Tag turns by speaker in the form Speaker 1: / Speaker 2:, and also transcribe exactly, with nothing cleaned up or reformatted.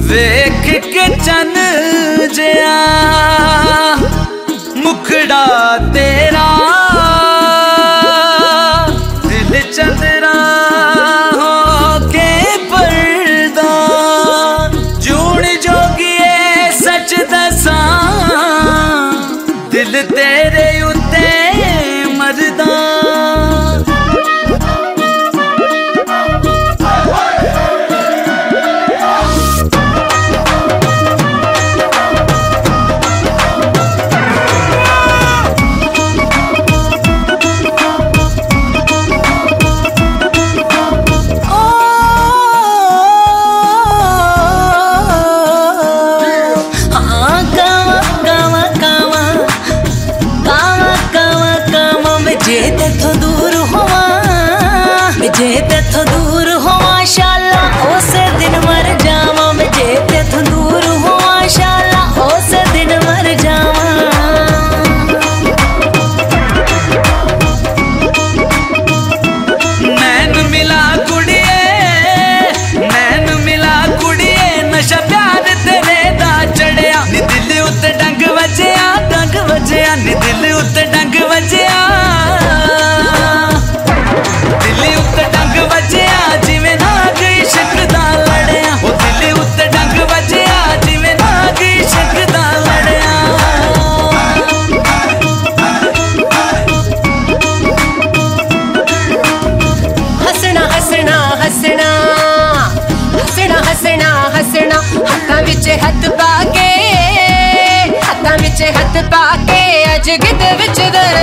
Speaker 1: वेख के चन जिया मुखड़ा तेरा, दिल चंदरा हो के पर्दा। जून जोगिए सच दसा दिल तेरे उत्ते मरदा। जे तेथों दूर होवा शाला उस दिन मर जावा। मैं जे तेथों दूर होवा शाला उस दिन मर जावा। नैन मिला कुड़िए नैन मिला कुड़िए नशा प्यार तेरे दा चढ़िया। नी दिल उत्ते डंग वजया डंग वजया नी दिल उत्ते डंग वजया। हत्थां विच हत्थ पाके हत्थां विच हत्थ पाके अज गिद्ध विच